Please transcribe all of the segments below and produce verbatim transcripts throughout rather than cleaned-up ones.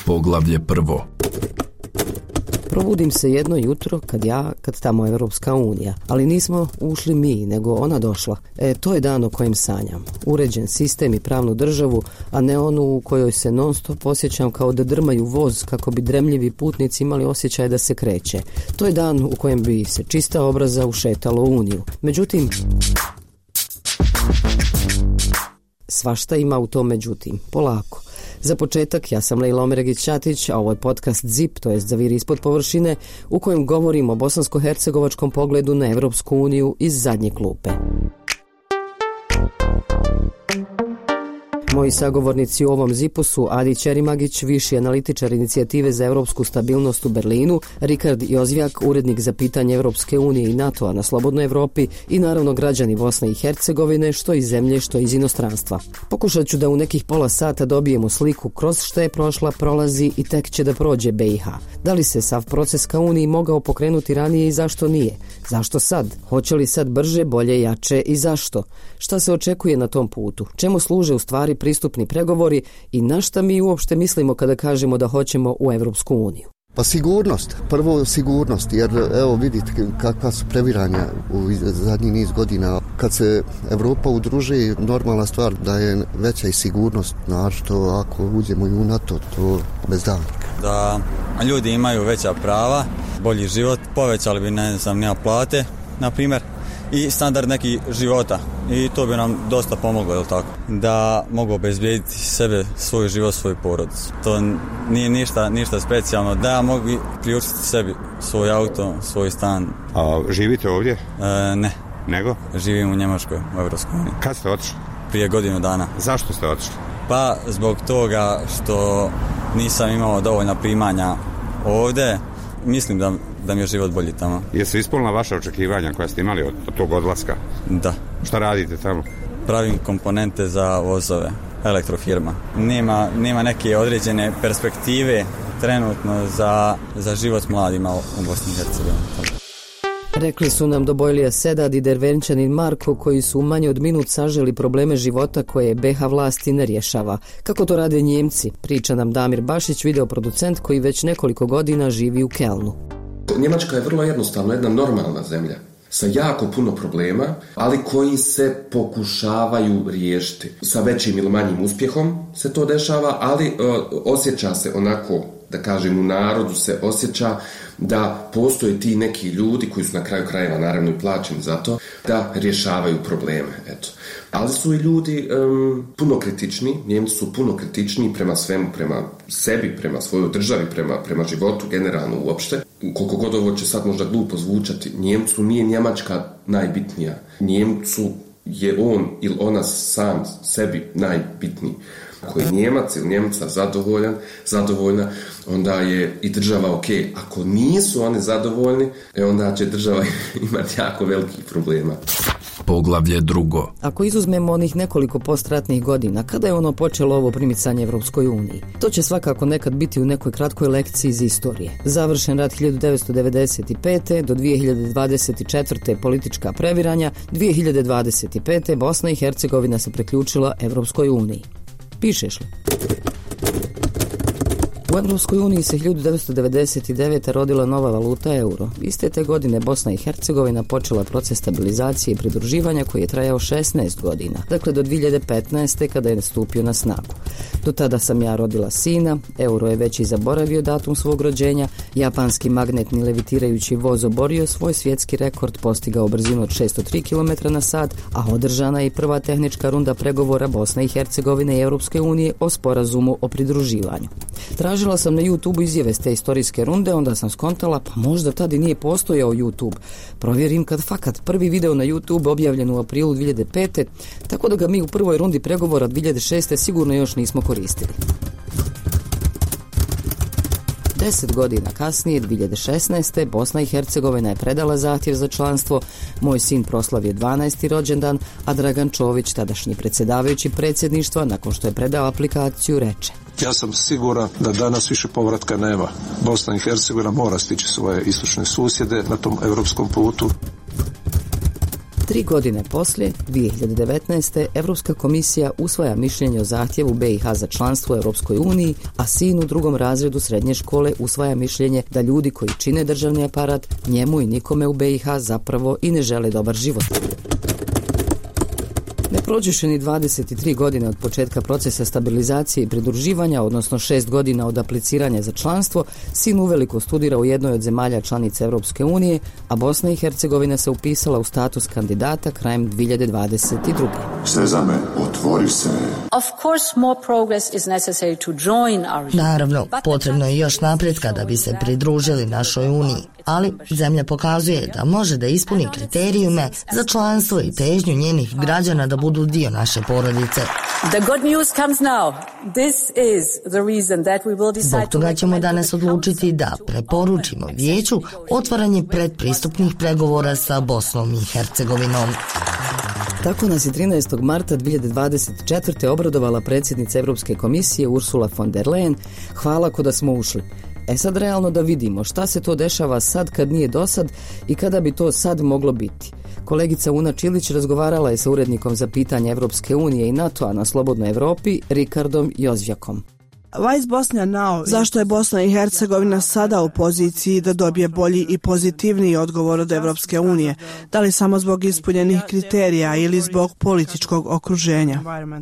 Poglavlje prvo. Probudim se jedno jutro kad ja, kad tamo Evropska unija, ali nismo ušli mi, nego ona došla. E, to je dan o kojem sanjam. Uređen sistem i pravnu državu, a ne onu u kojoj se non stop osjećam kao da drmaju voz kako bi dremljivi putnici imali osjećaj da se kreće. To je dan u kojem bi se čista obraza ušetalo u uniju. Međutim, svašta ima u tom međutim. Polako. Za početak, ja sam Lejla Omeregić-Ćatić, a ovo je podcast ZIP, to jest Zaviri ispod površine, u kojem govorim o bosansko-hercegovačkom pogledu na Evropsku uniju iz zadnje klupe. Moji sagovornici u ovom zipu su Adi Ćerimagić, viši analitičar inicijative za europsku stabilnost u Berlinu, Rikard Jozvjak, urednik za pitanje Evropske unije i NATO-a na Slobodnoj Evropi i naravno građani Bosne i Hercegovine, što iz zemlje, što iz inostranstva. Pokušat ću da u nekih pola sata dobijemo sliku kroz što je prošla, prolazi i tek će da prođe B i H. Da li se sav proces ka Uniji mogao pokrenuti ranije i zašto nije? Zašto sad? Hoće li sad brže, bolje, jače i zašto? Šta se očekuje na tom putu? Čemu služe u stvari pristupni pregovori i na šta mi uopšte mislimo kada kažemo da hoćemo u Evropsku uniju? Pa sigurnost, prvo sigurnost, jer evo vidite kakva su previranja u zadnji niz godina. Kad se Evropa udruži, normalna stvar da je veća i sigurnost, našto ako uđemo i u NATO, to bez davnika. Da ljudi imaju veća prava, bolji život, povećali bi, ne znam, nema plate, na primjer, i standard neki života. I to bi nam dosta pomoglo, jel tako? Da mogu obezbijediti sebe, svoj život, svoju porodicu. To nije ništa, ništa specijalno. Da mogu priuštiti sebi svoj auto, svoj stan. A živite ovdje? E, ne. Nego? Živim u Njemačkoj, u Evropskoj uniji. Kad ste otišli? Prije godinu dana. Zašto ste otišli? Pa zbog toga što nisam imao dovoljna primanja ovdje. Mislim da, da mi je život bolji tamo. Jesu ispunila vaše očekivanja koja ste imali od, od tog odlaska? Da. Šta radite tamo? Pravim komponente za vozove, elektrofirma. Nema, nema neke određene perspektive trenutno za, za život mladima u Bosni i Hercegovini. Rekli su nam Dobojlija Sedad i Dervenčanin Marko, koji su u manje od minut saželi probleme života koje B i H vlasti ne rješava. Kako to rade Njemci, priča nam Damir Bašić, videoproducent koji već nekoliko godina živi u Kelnu. Njemačka je vrlo jednostavno jedna normalna zemlja sa jako puno problema, ali koji se pokušavaju riješiti. Sa većim ili manjim uspjehom se to dešava, ali e, osjeća se onako, da kažem, u narodu se osjeća da postoje ti neki ljudi koji su na kraju krajeva naravno i plaćeni za to, da rješavaju probleme. Eto. Ali su i ljudi um, puno kritični, Njemci su puno kritični prema svemu, prema sebi, prema svojoj državi, prema, prema životu generalno uopšte. Koliko god ovo će sad možda glupo zvučati, Njemcu nije Njemačka najbitnija. Njemcu je on ili ona sam sebi najbitniji. Ako je Njemac ili Njemca zadovoljan, zadovoljna, onda je i država ok. Ako nisu oni zadovoljni, onda će država imati jako velikih problema. Poglavlje drugo. Ako izuzmemo onih nekoliko postratnih godina, kada je ono počelo ovo primicanje Evropskoj uniji? To će svakako nekad biti u nekoj kratkoj lekciji iz istorije. Završen rat hiljadu devetsto devedeset pete. do dvije hiljade dvadeset četvrte politička previranja, dvije hiljade dvadeset pete. Bosna i Hercegovina se priključila Evropskoj uniji. Pišeš li? U Evropskoj uniji se hiljadu devetsto devedeset devete. rodila nova valuta euro. Iste te godine Bosna i Hercegovina počela proces stabilizacije i pridruživanja koji je trajao šesnaest godina, dakle do dvije hiljade petnaeste. kada je nastupio na snagu. Do tada sam ja rodila sina, euro je već i zaboravio datum svog rođenja, japanski magnetni levitirajući voz oborio svoj svjetski rekord, postigao brzinu od šesto tri kilometra na sat, a održana je i prva tehnička runda pregovora Bosne i Hercegovine i Europske unije o sporazumu o pridruživanju. Tražila sam na YouTubeu izjave s te istorijske runde, onda sam skontala, pa možda tada i nije postojao YouTube. Provjerim kad fakat prvi video na YouTube objavljen u aprilu dvije hiljade pete. tako da ga mi u prvoj rundi pregovora dvije hiljade šeste. sigurno još nismo koristili. Deset godina kasnije, dvije hiljade šesnaeste. Bosna i Hercegovina je predala zahtjev za članstvo, moj sin proslavio dvanaesti rođendan, a Dragan Čović, tadašnji predsjedavajući predsjedništva, nakon što je predao aplikaciju, reče: Ja sam siguran da danas više povratka nema. Bosna i Hercegovina mora stići svoje istočne susjede na tom europskom putu. Tri godine poslije, dvije hiljade devetnaeste. Europska komisija usvaja mišljenje o zahtjevu B i H za članstvo u Europskoj uniji, a sin u drugom razredu srednje škole usvaja mišljenje da ljudi koji čine državni aparat njemu i nikome u B i H zapravo i ne žele dobar život. Ne prođeše ni dvadeset tri godine od početka procesa stabilizacije i pridruživanja, odnosno šest godina od apliciranja za članstvo, sin uveliko studira u jednoj od zemalja članica Europske unije, a Bosna i Hercegovina se upisala u status kandidata krajem dvije hiljade dvadeset druge. Sezame, otvori se. Of course, more progress is necessary to join our... Naravno, potrebno je još napretka da bi se pridružili našoj uniji, ali zemlja pokazuje da može da ispuni kriterijume za članstvo i težnju njenih građana da budu dio naše porodice. The good news comes now. This is the reason that we will decide. Zbog toga ćemo danas odlučiti da preporučimo vijeću otvaranje predpristupnih pregovora sa Bosnom i Hercegovinom. Tako nas je trinaestog marta dvije hiljade dvadeset četvrte. obradovala predsjednica Europske komisije Ursula von der Leyen. Hvala ko da smo ušli. E sad realno da vidimo šta se to dešava sad kad nije dosad i kada bi to sad moglo biti. Kolegica Una Čilić razgovarala je sa urednikom za pitanje Evropske unije i NATO-a na Slobodnoj Evropi, Rikardom Jozvjakom. Zašto je Bosna i Hercegovina sada u poziciji da dobije bolji i pozitivniji odgovor od Evropske unije? Da li samo zbog ispunjenih kriterija ili zbog političkog okruženja?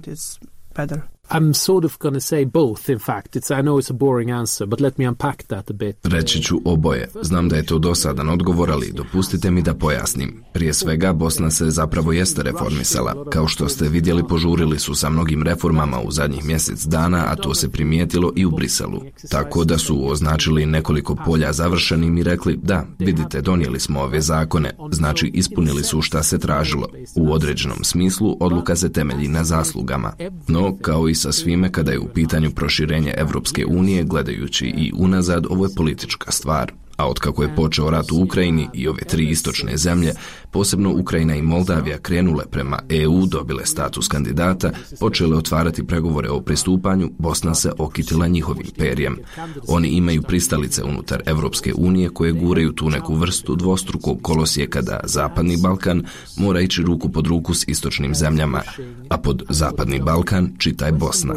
I'm sort of going to say both, in fact. It's, I know it's a boring answer, but let me unpack that a bit. Reći ću oboje. Znam da je to dosadan odgovor, ali dopustite mi da pojasnim. Prije svega, Bosna se zapravo jeste reformisala. Kao što ste vidjeli, požurili su sa mnogim reformama u zadnjih mjesec dana, a to se primijetilo i u Briselu. Tako da su označili nekoliko polja završenim i rekli, da, vidite, donijeli smo ove zakone, znači ispunili su šta se tražilo. U određenom smislu, odluka se temelji na zaslugama. No, kao i sa svime kada je u pitanju proširenje Evropske unije, gledajući i unazad, ovo je politička stvar. A otkako je počeo rat u Ukrajini i ove tri istočne zemlje, posebno Ukrajina i Moldavija, krenule prema E U, dobile status kandidata, počele otvarati pregovore o pristupanju, Bosna se okitila njihovim perjem. Oni imaju pristalice unutar Evropske unije koje guraju tu neku vrstu dvostrukog kolosijeka da Zapadni Balkan mora ići ruku pod ruku s istočnim zemljama, a pod Zapadni Balkan čitaj Bosna.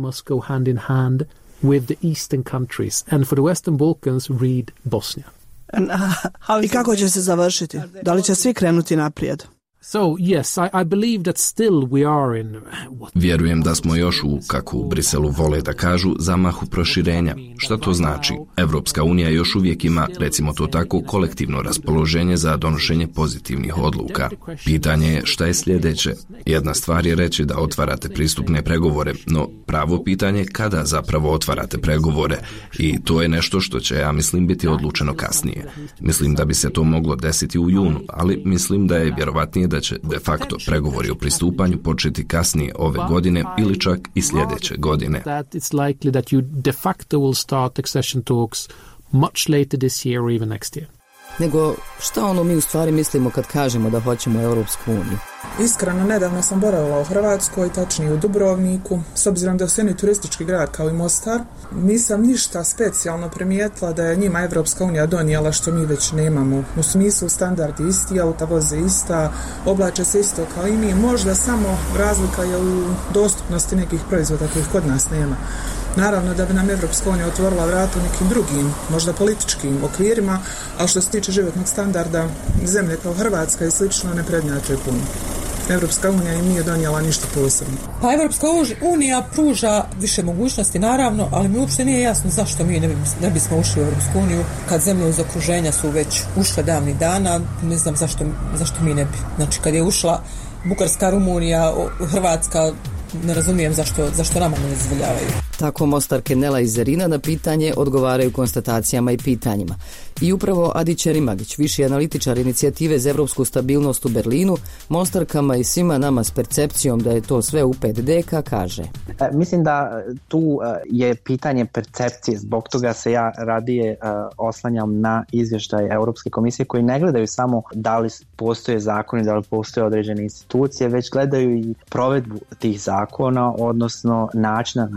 With the eastern countries, and for the Western Balkans, read Bosnia. I kako će se završiti? Da li će svi krenuti naprijed? So, yes, I, I believe that still we are in... What... Vjerujem da smo još u, kako u Briselu vole da kažu, zamahu proširenja. Šta to znači? Evropska unija još uvijek ima, recimo to tako, kolektivno raspoloženje za donošenje pozitivnih odluka. Pitanje je šta je sljedeće. Jedna stvar je reći da otvarate pristupne pregovore, no pravo pitanje je kada zapravo otvarate pregovore. I to je nešto što će, ja mislim, biti odlučeno kasnije. Mislim da bi se to moglo desiti u junu, ali mislim da je vjerovatnije da će de facto pregovori o pristupanju početi kasnije ove godine ili čak i sljedeće godine. Nego šta ono mi u stvari mislimo kad kažemo da hoćemo Europsku uniju? Iskreno, nedavno sam boravila u Hrvatskoj, tačnije u Dubrovniku. S obzirom da je Sjeni turistički grad kao i Mostar, nisam ništa specijalno primijetila da je njima Evropska unija donijela što mi već nemamo. U smislu standardi isti, auta voze ista, oblače se isto kao i mi. Možda samo razlika je u dostupnosti nekih proizvoda kojih kod nas nema. Naravno da bi nam Evropska unija otvorila vrata u nekim drugim, možda političkim okvirima, ali što se tiče životnog standarda, zemlje kao Hrvatska i slično ne prednjače puno. Evropska unija im nije donijela ništa posebno. Pa Evropska unija pruža više mogućnosti, naravno, ali mi uopšte nije jasno zašto mi ne, ne bismo ušli u Evropsku uniju kad zemlje iz okruženja su već ušle davnih dana, ne znam zašto, zašto mi ne bi. Znači kad je ušla Bugarska, Rumunija, Hrvatska, ne razumijem zašto, zašto nama ne dozvoljavaju. Tako Mostarke Nela i Zerina na pitanje odgovaraju konstatacijama i pitanjima. I upravo Adi Čerimagić, viši analitičar inicijative za evropsku stabilnost u Berlinu, Mostarkama i svima nama s percepcijom da je to sve u pet deka, kaže. E, mislim da tu je pitanje percepcije, zbog toga se ja radije e, oslanjam na izvještaj Europske komisije koji ne gledaju samo da li postoje zakoni, da li postoje određene institucije, već gledaju i provedbu tih zakona, odnosno načina na koje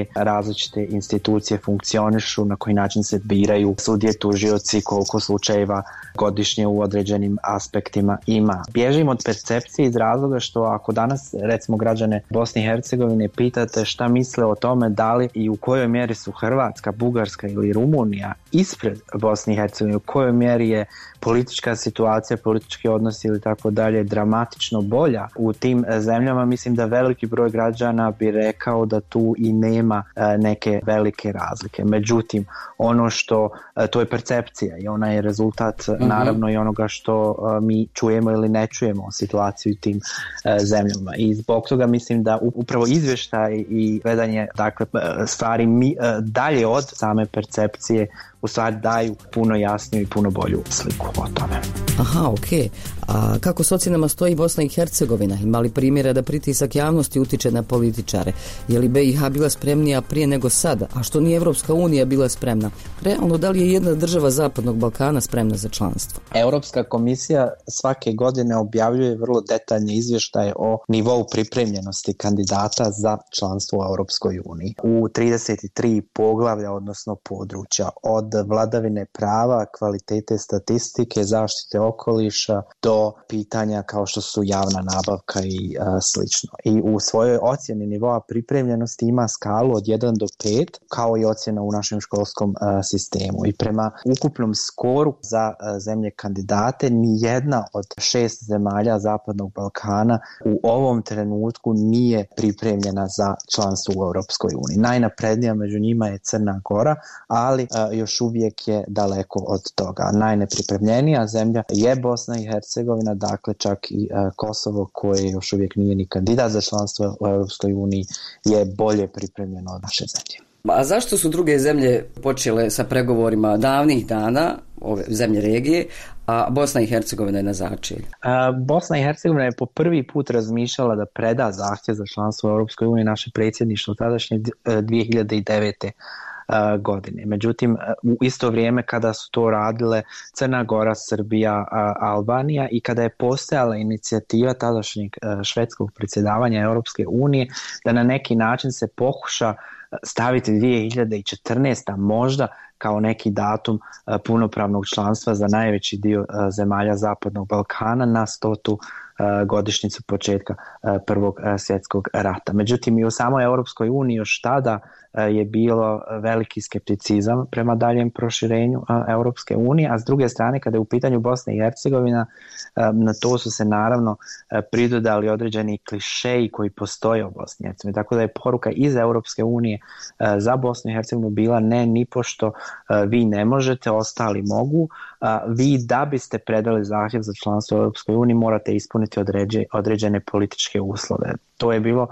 različite institucije funkcionišu, na koji način se biraju sudije, tužioci, koliko slučajeva godišnje u određenim aspektima ima. Bježim od percepcije iz razloga što ako danas recimo građane Bosne i Hercegovine pitate šta misle o tome da li i u kojoj mjeri su Hrvatska, Bugarska ili Rumunija ispred Bosne i Hercegovine, u kojoj mjeri je politička situacija, politički odnosi ili tako dalje dramatično bolja u tim zemljama, mislim da veliki broj građana bi rekao da tu i nema neke velike razlike. Međutim, ono što, to je percepcija i ona je rezultat uh-huh. naravno i onoga što mi čujemo ili ne čujemo o situaciji u tim zemljama. I zbog toga mislim da upravo izvještaj i vedanje dakle, stvari mi, dalje od same percepcije u stvari daju puno jasniju i puno bolju sliku o tome. Aha, okej. Okay. A kako s ocjenama stoji Bosna i Hercegovina? Ima li primjera da pritisak javnosti utiče na političare? Je li B i H bila spremnija prije nego sada? A što nije Evropska unija bila spremna? Realno, da li je jedna država Zapadnog Balkana spremna za članstvo? Europska komisija svake godine objavljuje vrlo detaljne izvještaje o nivou pripremljenosti kandidata za članstvo u Europskoj uniji. U trideset tri poglavlja, odnosno područja, od vladavine prava, kvalitete statistike, zaštite okoliša do pitanja kao što su javna nabavka i a, slično. I u svojoj ocjeni nivoa pripremljenosti ima skalu od jedan do pet, kao i ocjena u našem školskom a, sistemu. I prema ukupnom skoru za a, zemlje kandidate, ni jedna od šest zemalja Zapadnog Balkana u ovom trenutku nije pripremljena za članstvo u Europskoj uniji. Najnaprednija među njima je Crna Gora, ali a, još uvijek je daleko od toga. Najnepripremljenija zemlja je Bosna i Hercegovina, dakle čak i uh, Kosovo, koje još uvijek nije ni kandidat za članstvo u Europskoj uniji, je bolje pripremljeno od naše zemlje. A zašto su druge zemlje počele sa pregovorima davnih dana, ove zemlje regije, a Bosna i Hercegovina je na začelju? Uh, Bosna i Hercegovina je po prvi put razmišljala da preda zahtjev za članstvo u Europskoj uniji naše predsjedništvo tadašnje dvije hiljade devete godine. Međutim, u isto vrijeme kada su to radile Crna Gora, Srbija, Albanija i kada je postojala inicijativa tadašnjeg švedskog predsjedavanja Europske unije da na neki način se pokuša staviti dvije hiljade četrnaeste možda kao neki datum punopravnog članstva za najveći dio zemalja Zapadnog Balkana na stotu godišnjicu početka Prvog svjetskog rata. Međutim, i u samoj Europskoj uniji još tada je bilo veliki skepticizam prema daljem proširenju Europske unije, a s druge strane, kada je u pitanju Bosna i Hercegovina, na to su se naravno pridodali određeni klišeji koji postoje u Bosni i Hercegovini. Tako da je poruka iz Europske unije za Bosnu i Hercegovinu bila ne, nipošto vi ne možete, ostali mogu. Vi da biste predali zahtjev za članstvo u Europskoj uniji morate ispuniti određe, određene političke uslove. To je bilo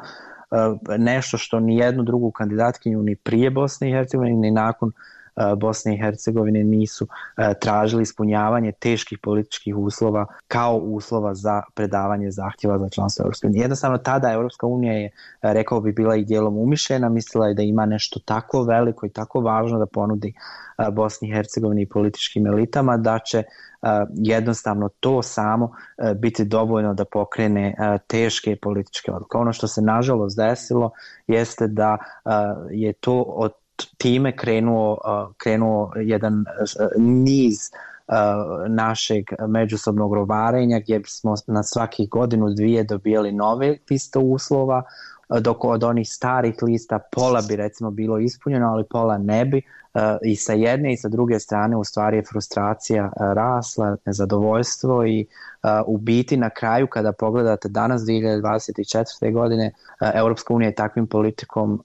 nešto što ni jednu drugu kandidatkinju ni prije Bosne i Hercegovine ni nakon Bosne i Hercegovine nisu tražili ispunjavanje teških političkih uslova kao uslova za predavanje zahtjeva za članstvo Europske unije. Jednostavno tada Europska unija je, rekao bi, bila i dijelom umišljena, mislila je da ima nešto tako veliko i tako važno da ponudi Bosni i Hercegovini i političkim elitama da će jednostavno to samo biti dovoljno da pokrene teške političke odluke. Ono što se nažalost desilo jeste da je to od time krenuo, krenuo jedan niz našeg međusobnog rovarenja gdje smo na svakih godinu dvije dobijali nove liste uslova, dok od onih starih lista pola bi recimo bilo ispunjeno, ali pola ne bi. I sa jedne i sa druge strane u stvari je frustracija rasla, nezadovoljstvo i u biti na kraju kada pogledate danas dvije hiljade dvadeset četvrte godine Europska unija je takvim politikom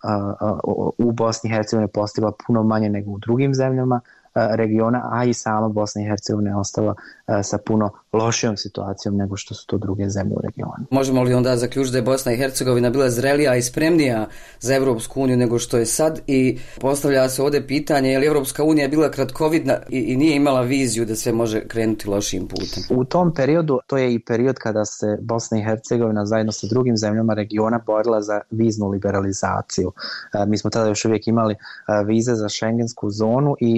u Bosni i Hercegovini postigla puno manje nego u drugim zemljama regiona, a i sama Bosna i Hercegovina je ostala sa puno lošijom situacijom nego što su to druge zemlje u regionu. Možemo li onda zaključiti da je Bosna i Hercegovina bila zrelija i spremnija za Europsku uniju nego što je sad i postavlja se ovdje pitanje je li Europska unija bila kratkovidna i, i nije imala viziju da sve može krenuti lošim putem? U tom periodu, to je i period kada se Bosna i Hercegovina zajedno sa drugim zemljama regiona borila za viznu liberalizaciju. Mi smo tada još uvijek imali vize za šengensku zonu i tada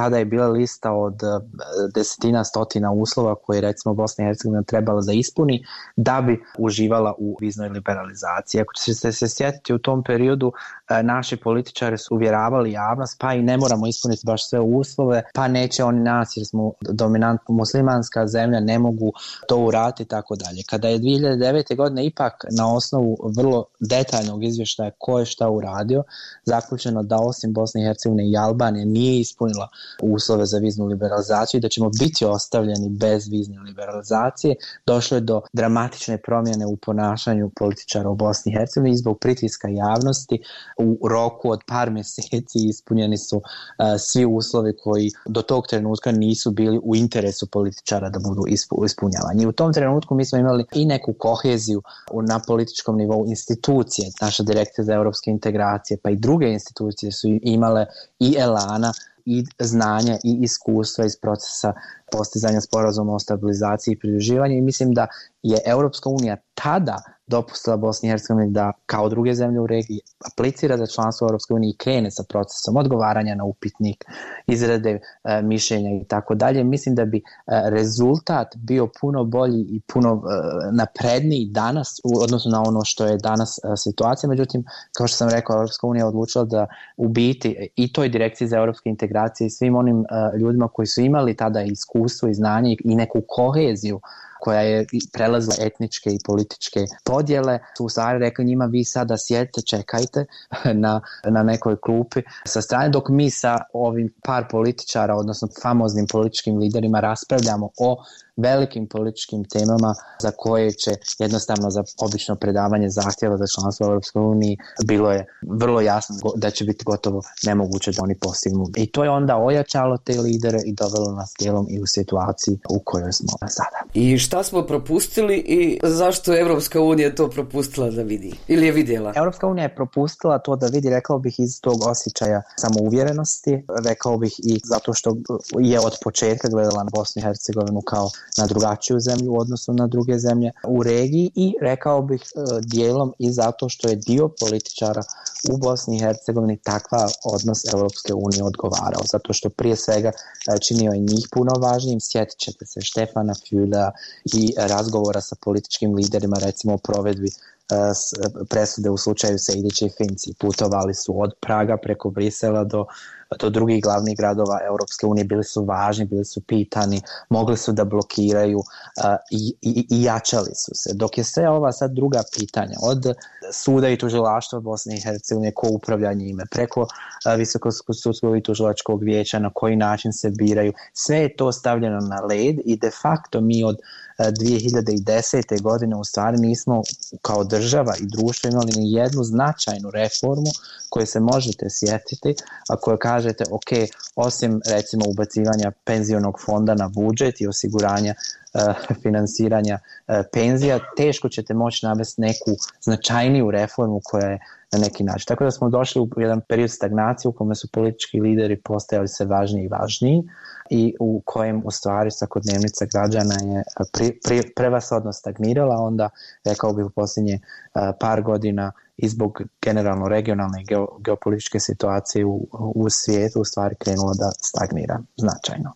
tada je bila lista od desetina, stotina uslova koje recimo Bosna i Hercegovina trebala da ispuni da bi uživala u viznoj liberalizaciji. Ako ćete se sjetiti, u tom periodu naši političari su uvjeravali javnost, pa i ne moramo ispuniti baš sve uslove, pa neće oni nas jer smo dominantno muslimanska zemlja, ne mogu to uraditi i tako dalje. Kada je dvije hiljade devete. godine ipak na osnovu vrlo detaljnog izvještaja ko je šta uradio, zaključeno da osim Bosne i Hercegovine i Albanije nije ispunila uslove za viznu liberalizaciju i da ćemo biti ostavljeni bez vizne liberalizacije, došlo je do dramatične promjene u ponašanju političara u Bosni i Hercegovini i zbog pritiska javnosti u roku od par mjeseci ispunjeni su uh, svi uslovi koji do tog trenutka nisu bili u interesu političara da budu ispu, ispunjavani. I u tom trenutku mi smo imali i neku koheziju na političkom nivou institucije, naša direkcija za europske integracije, pa i druge institucije su imale i elana i znanja i iskustva iz procesa postizanja sporazuma o stabilizaciji i pridruživanju i mislim da je Europska unija tada dopustila Bosni i Hercegovini da kao druge zemlje u regiji aplicira za članstvo u Europskoj uniji i krene sa procesom odgovaranja na upitnik, izrade e, mišljenja i tako dalje. Mislim da bi e, rezultat bio puno bolji i puno e, napredniji danas u odnosu na ono što je danas e, situacija. Međutim, kao što sam rekao, Europska unija odlučila da u biti i toj direkciji za europske integracije i svim onim e, ljudima koji su imali tada iskustvo i znanje i neku koheziju koja je prelazila etničke i političke podjele, su u stvari rekli njima vi sada sjedite, čekajte na, na nekoj klupi sa strane, dok mi sa ovim par političara, odnosno famoznim političkim liderima raspravljamo o velikim političkim temama za koje će jednostavno za obično predavanje zahtjeva za članstvo u Europskoj uniji bilo je vrlo jasno da će biti gotovo nemoguće da oni postignu. I to je onda ojačalo te lidere i dovelo nas dijelom i u situaciji u kojoj smo sada. I šta smo propustili i zašto je Europska unija to propustila da vidi? Ili je vidjela? Europska unija je propustila to da vidi, rekao bih, iz tog osjećaja samouvjerenosti, rekao bih i zato što je od početka gledala na Bosnu i Hercegovinu kao na drugačiju zemlju u odnosu na druge zemlje u regiji i rekao bih dijelom i zato što je dio političara u Bosni i Hercegovini takva odnos Europske unije odgovarao, zato što prije svega činio je njih puno važnijim. Sjetit ćete se Štefana Füllea i razgovora sa političkim liderima, recimo o provedbi presude u slučaju Sejdić i Finci. Putovali su od Praga preko Brisela do, do drugih glavnih gradova Europske unije, bili su važni, bili su pitani, mogli su da blokiraju uh, i, i, i jačali su se. Dok je sve ova sad druga pitanja, od suda i tužilaštva Bosne i Hercegovine, ko upravlja njime, preko uh, Visokog sudskog i tužilačkog vijeća, na koji način se biraju, sve je to stavljeno na led i de facto mi od dvije hiljade desete. godine u stvari nismo kao država i društvo imali ni jednu značajnu reformu koju se možete sjetiti, a koju kažete ok, osim recimo ubacivanja penzionog fonda na budžet i osiguranja uh, finansiranja uh, penzija, teško ćete moći navesti neku značajniju reformu koja je na neki način. Tako da smo došli u jedan period stagnacije u kome su politički lideri postajali sve važniji i važniji i u kojem u stvari svakodnevnica građana je pri, pri, prevashodno stagnirala, onda rekao bih u posljednje uh, par godina i zbog generalno regionalne i geo, geopolitičke situacije u, u svijetu u stvari krenula da stagnira značajno.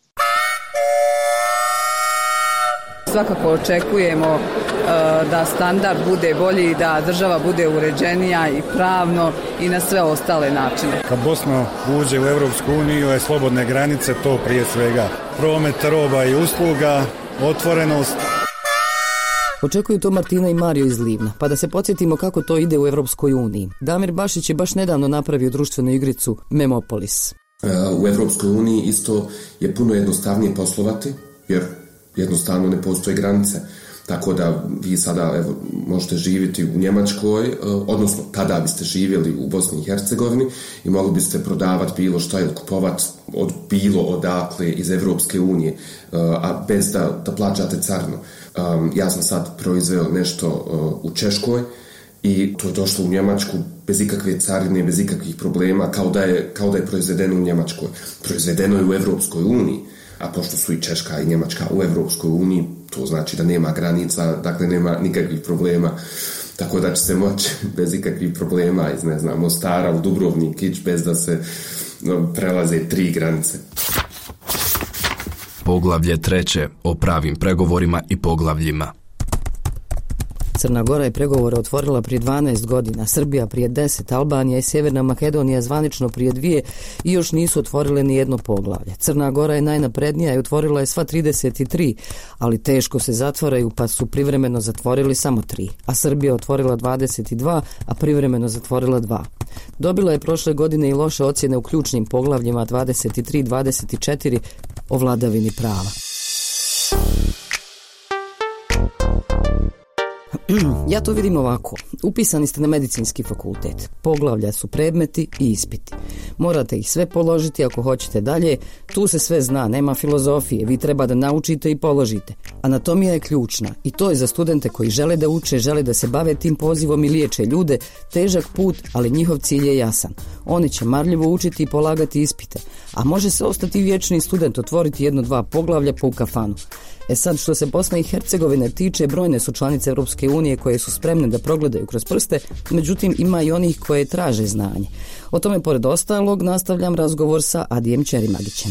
Svakako očekujemo uh, da standard bude bolji, da država bude uređenija i pravno i na sve ostale načine. Kad Bosna uđe u Europsku uniju je slobodne granice, to prije svega promet roba i usluga, otvorenost. Očekuju to Martina i Mario iz Livna, pa da se podsjetimo kako to ide u Europskoj uniji. Damir Bašić je baš nedavno napravio društvenu igricu Memopolis. U Europskoj uniji isto je puno jednostavnije poslovati, jer jednostavno ne postoje granice. Tako da vi sada evo, možete živjeti u Njemačkoj, odnosno tada biste živjeli u Bosni i Hercegovini i mogli biste prodavati bilo šta ili kupovati od bilo odakle iz Europske unije, a bez da, da plaćate carinu. Ja sam sad proizveo nešto u Češkoj i to je došlo u Njemačku bez ikakve carine, bez ikakvih problema, kao da je, kao da je proizvedeno u Njemačkoj. Proizvedeno je u Europskoj uniji, a pošto su i Češka i Njemačka u Europskoj uniji, to znači da nema granica, dakle nema nikakvih problema, tako da će se moći bez ikakvih problema iz, ne znam, Mostara u Dubrovnik ići bez da se no, prelaze tri granice. Poglavlje treće o pravim pregovorima i poglavljima. Crna Gora je pregovore otvorila prije dvanaest godina, Srbija prije deset, Albanija i Sjeverna Makedonija zvanično prije dvije i još nisu otvorile ni jedno poglavlje. Crna Gora je najnaprednija i otvorila je sva trideset tri, ali teško se zatvaraju pa su privremeno zatvorili samo tri, a Srbija je otvorila dvadeset dva, a privremeno zatvorila dva. Dobila je prošle godine i loše ocjene u ključnim poglavljima dvadeset tri i dvadeset četiri o vladavini prava. Ja to vidim ovako. Upisani ste na medicinski fakultet. Poglavlja su predmeti i ispiti. Morate ih sve položiti ako hoćete dalje. Tu se sve zna, nema filozofije. Vi treba da naučite i položite. Anatomija je ključna i to je za studente koji žele da uče, žele da se bave tim pozivom i liječe ljude. Težak put, ali njihov cilj je jasan. Oni će marljivo učiti i polagati ispite. A može se ostati vječni student, otvoriti jedno, dva poglavlja pa u kafanu. E sad, što se Bosne i Hercegovine tiče, brojne su članice Europske unije koje su spremne da progledaju kroz prste, međutim ima i onih koje traže znanje. O tome, pored ostalog, nastavljam razgovor sa Adijem Ćerimagićem.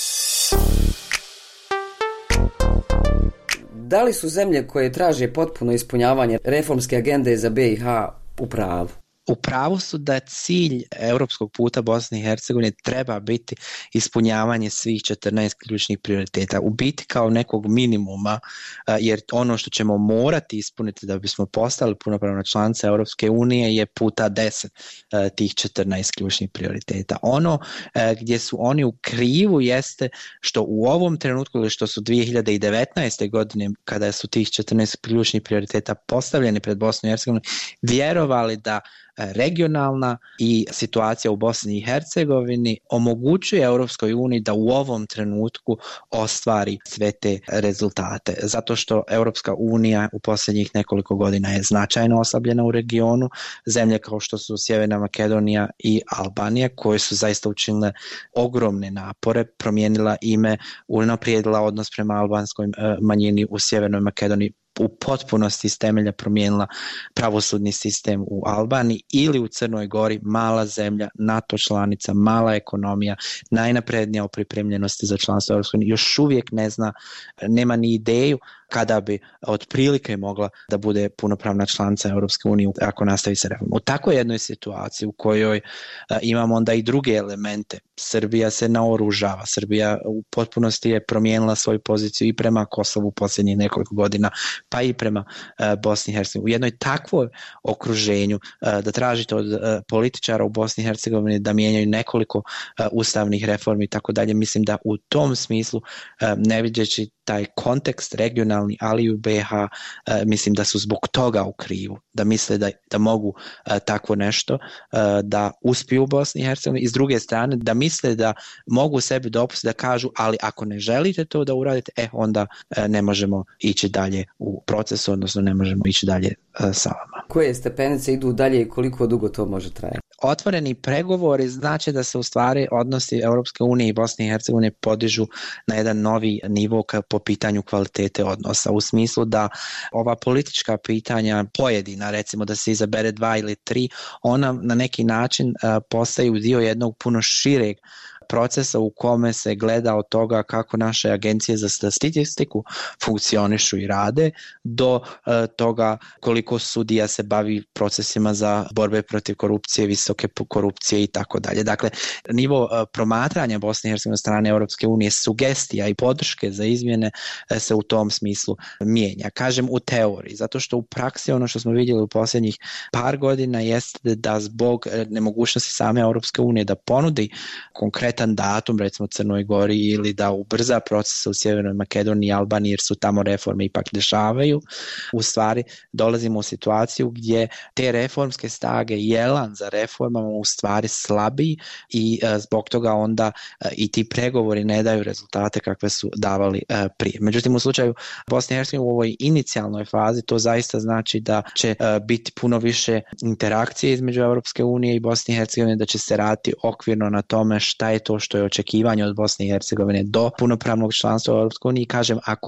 Da li su zemlje koje traže potpuno ispunjavanje reformske agende za B i H u pravu? U pravu su da cilj europskog puta Bosne i Hercegovine treba biti ispunjavanje svih četrnaest ključnih prioriteta. U biti kao nekog minimuma, jer ono što ćemo morati ispuniti da bismo postali punopravna članica Europske unije je puta deset tih četrnaest ključnih prioriteta. Ono gdje su oni u krivu jeste što u ovom trenutku ili što su dvije hiljade devetnaeste. godine kada su tih četrnaest ključnih prioriteta postavljeni pred Bosnu i Hercegovinu, vjerovali da regionalna i situacija u Bosni i Hercegovini omogućuje Europskoj uniji da u ovom trenutku ostvari sve te rezultate. Zato što Europska unija u posljednjih nekoliko godina je značajno oslabljena u regionu. Zemlje kao što su Sjeverna Makedonija i Albanija, koje su zaista učinile ogromne napore, promijenila ime, unaprijedila odnos prema albanskoj manjini u Sjevernoj Makedoniji, u potpunosti iz temelja promijenila pravosudni sistem u Albaniji, ili u Crnoj Gori, mala zemlja, NATO članica, mala ekonomija, najnaprednija u pripremljenosti za članstvo Europske unije, još uvijek ne zna, nema ni ideju kada bi otprilike mogla da bude punopravna članica Europske unije ako nastavi se reforma. U takvoj jednoj situaciji u kojoj a, imamo onda i druge elemente, Srbija se naoružava, Srbija u potpunosti je promijenila svoju poziciju i prema Kosovu u posljednjih nekoliko godina, pa i prema a, Bosni i Hercegovini. U jednoj takvoj okruženju a, da tražite od a, političara u Bosni i Hercegovini da mijenjaju nekoliko a, ustavnih reformi i tako dalje, mislim da u tom smislu a, ne vidjeći taj kontekst regionalni, ali i u B i H, e, mislim da su zbog toga u krivu, da misle da, da mogu e, takvo nešto, e, da uspiju u Bosni i Hercegovini, i s druge strane da misle da mogu sebi dopustiti da kažu, ali ako ne želite to da uradite, e, onda e, ne možemo ići dalje u procesu, odnosno ne možemo ići dalje e, sa vama. Koje stepenice idu dalje i koliko dugo to može trajati? Otvoreni pregovori znači da se u stvari odnosi Europske unije i Bosne i Hercegovine podižu na jedan novi nivo po pitanju kvalitete odnosa, u smislu da ova politička pitanja pojedina, recimo da se izabere dva ili tri, ona na neki način uh, postaju dio jednog puno šireg procesa u kome se gleda od toga kako naše agencije za statistiku funkcionišu i rade, do e, toga koliko sudija se bavi procesima za borbe protiv korupcije, visoke korupcije i tako dalje. Dakle, nivo e, promatranja Bosne i Hercegovine strane Europske unije, sugestija i podrške za izmjene e, se u tom smislu mijenja. Kažem u teoriji, zato što u praksi ono što smo vidjeli u posljednjih par godina jeste da zbog e, nemogućnosti same Europske unije da ponudi konkretno datum, recimo Crnoj Gori, ili da ubrza proces u Sjevernoj Makedoniji i Albaniji, jer su tamo reforme ipak dešavaju, u stvari dolazimo u situaciju gdje te reformske stage i elan za reformama u stvari slabi i e, zbog toga onda e, i ti pregovori ne daju rezultate kakve su davali e, prije. Međutim, u slučaju Bosne i Hercegovine u ovoj inicijalnoj fazi to zaista znači da će e, biti puno više interakcije između Europske unije i Bosne i Hercegovine, da će se raditi okvirno na tome šta je to što je očekivanje od Bosne i Hercegovine do punopravnog članstva u Europskoj uniji. Kažem, ako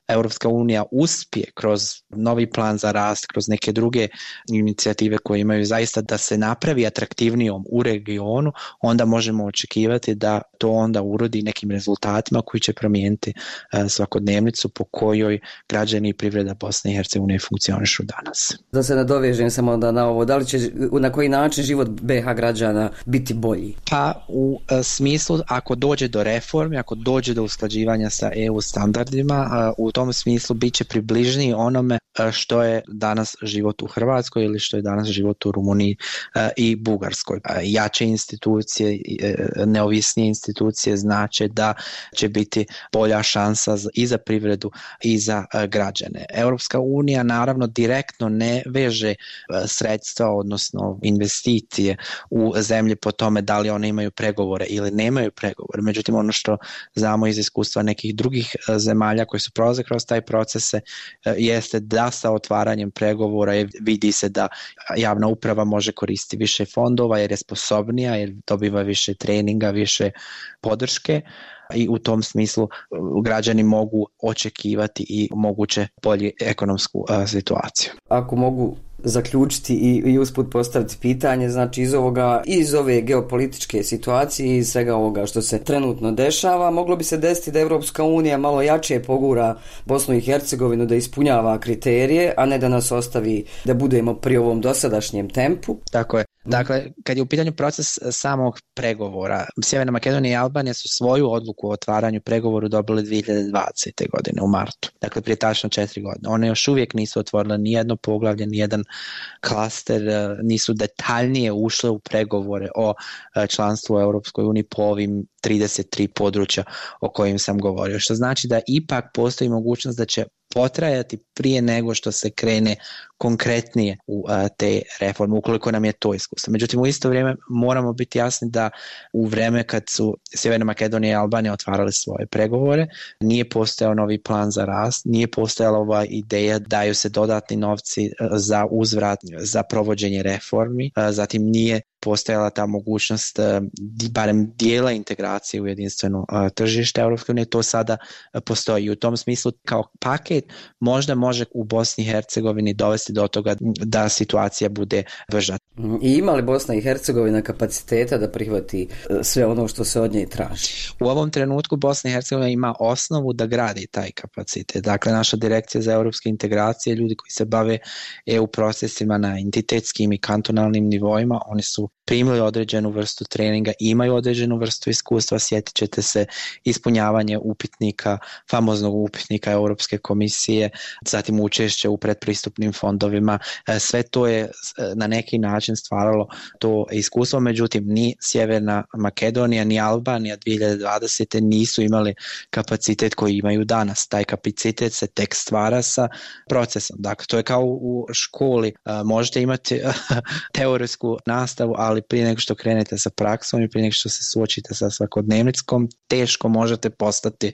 Europska unija uspije kroz novi plan za rast, kroz neke druge inicijative koje imaju zaista da se napravi atraktivnijom u regionu, onda možemo očekivati da to onda urodi nekim rezultatima koji će promijeniti svakodnevnicu po kojoj građani i privreda Bosne i Hercegovine funkcionišu danas. Da se nadovežem samo da na ovo, da li će, na koji način život be ha građana biti bolji? Pa u smislu ako dođe do reforme, ako dođe do usklađivanja sa E U standardima, u tom smislu bit će približniji onome što je danas život u Hrvatskoj ili što je danas život u Rumuniji i Bugarskoj. Jače institucije, neovisnije institucije znače da će biti bolja šansa i za privredu i za građane. Europska unija naravno direktno ne veže sredstva, odnosno investicije u zemlje po tome da li one imaju pregovore ili nemaju pregovore. Međutim, ono što znamo iz iskustva nekih drugih zemalja koji su prolaze kroz taj procese jeste da sa otvaranjem pregovora vidi se da javna uprava može koristiti više fondova jer je sposobnija, jer dobiva više treninga, više podrške i u tom smislu građani mogu očekivati i moguće bolju ekonomsku a, situaciju. Ako mogu zaključiti i, i usput postaviti pitanje, znači iz ovoga, iz ove geopolitičke situacije, iz svega ovoga što se trenutno dešava, moglo bi se desiti da Evropska unija malo jače pogura Bosnu i Hercegovinu da ispunjava kriterije, a ne da nas ostavi da budemo pri ovom dosadašnjem tempu. Tako je. Dakle, kad je u pitanju proces samog pregovora, Sjeverna Makedonija i Albanija su svoju odluku o otvaranju pregovoru dobili dvije hiljade dvadesete. godine u martu. Dakle, prije tačno četiri godine. One još uvijek nisu otvorile ni jedno poglavlje, ni jedan klaster, nisu detaljnije ušle u pregovore o članstvu u Europskoj uniji po ovim trideset tri područja o kojim sam govorio. Što znači da ipak postoji mogućnost da će potrajati prije nego što se krene konkretnije u a, te reforme, ukoliko nam je to iskustvo. Međutim, u isto vrijeme moramo biti jasni da u vrijeme kad su Sjeverna Makedonija i Albanija otvarali svoje pregovore, nije postojao novi plan za rast, nije postojala ova ideja da daju se dodatni novci za uzvrat, za provođenje reformi, a, zatim nije postojala ta mogućnost barem dijela integracije u jedinstveno tržište Europske unije, to sada postoji. U tom smislu kao paket možda može u Bosni i Hercegovini dovesti do toga da situacija bude brža. I ima li Bosna i Hercegovina kapaciteta da prihvati sve ono što se od nje traži? U ovom trenutku Bosna i Hercegovina ima osnovu da gradi taj kapacitet. Dakle, naša direkcija za europske integracije, ljudi koji se bave E U procesima na entitetskim i kantonalnim nivoima, oni su primili određenu vrstu treninga, imaju određenu vrstu iskustva, sjetit ćete se ispunjavanje upitnika, famoznog upitnika Europske komisije, zatim učešće u predpristupnim fondovima, sve to je na neki način stvaralo to iskustvo, međutim ni Sjeverna Makedonija ni Albanija dvije hiljade dvadesete. nisu imali kapacitet koji imaju danas. Taj kapacitet se tek stvara sa procesom. Dakle, to je kao u školi, možete imati teorijsku nastavu, ali prije nego što krenete sa praksom i prije nego što se suočite sa svakodnevnicom, teško možete postati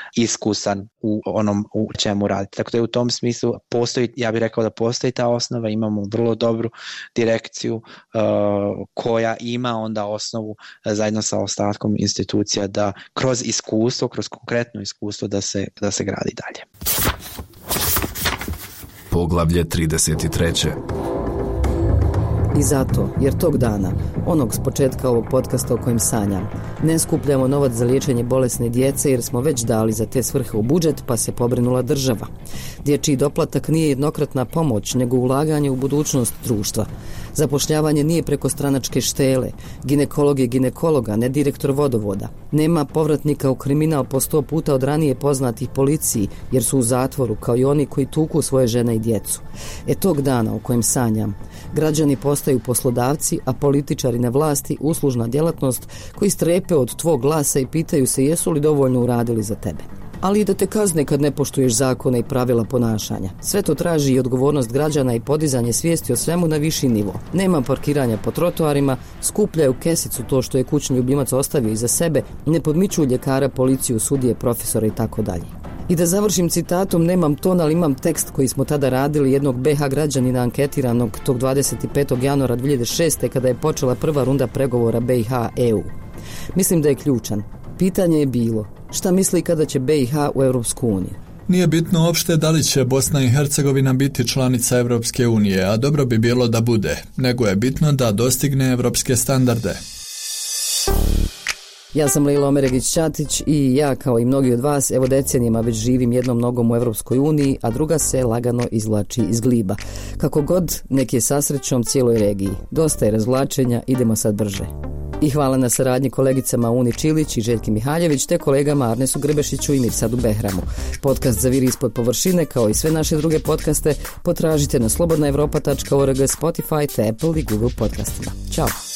iskusan u onom u čemu radite. Tako da je u tom smislu postoji, ja bih rekao da postoji ta osnova, imamo vrlo dobru direkciju uh, koja ima onda osnovu uh, zajedno sa ostatkom institucija da kroz iskustvo, kroz konkretno iskustvo da se, da se gradi dalje. Poglavlje trideset tri. I zato, jer tog dana, onog s početka ovog podcasta o kojem sanjam, ne skupljamo novac za liječenje bolesne djece jer smo već dali za te svrhe u budžet pa se pobrinula država. Dječji doplatak nije jednokratna pomoć, nego ulaganje u budućnost društva. Zapošljavanje nije preko stranačke štele, ginekolog je ginekologa, ne direktor vodovoda. Nema povratnika u kriminal po sto puta od ranije poznatih policiji jer su u zatvoru kao i oni koji tuku svoje žene i djecu. E tog dana o kojem sanjam, građani postaju poslodavci, a političari na vlasti uslužna djelatnost koji strepe od tvog glasa i pitaju se jesu li dovoljno uradili za tebe. Ali i da te kazne kad ne poštuješ zakone i pravila ponašanja. Sve to traži i odgovornost građana i podizanje svijesti o svemu na viši nivo. Nema parkiranja po trotoarima, skupljaju kesicu to što je kućni ljubimac ostavio iza sebe, ne podmičuju ljekara, policiju, sudije, profesore i tako dalje. I da završim citatom, nemam ton, ali imam tekst koji smo tada radili jednog be ha građanina anketiranog tog dvadeset petog januara dvije hiljade šeste. kada je počela prva runda pregovora be i ha E U. Mislim da je ključan. Pitanje je bilo, šta misli kada će be i ha u Europsku uniju? Nije bitno uopšte da li će Bosna i Hercegovina biti članica Europske unije, a dobro bi bilo da bude, nego je bitno da dostigne europske standarde. Ja sam Lila Omeregić-Ćatić i ja, kao i mnogi od vas, evo decenijama već živim jednom nogom u Europskoj uniji, a druga se lagano izvlači iz gliba. Kako god, nek je sa srećom cijeloj regiji. Dosta je razvlačenja, idemo sad brže. I hvala na saradnji kolegicama Uni Čilić i Željki Mihaljević, te kolegama Arnesu Grbešiću i Mirsadu Behramu. Podcast Zaviri ispod površine, kao i sve naše druge podcaste, potražite na slobodna evropa tačka org, Spotify, te Apple i Google podcastima. Ćao!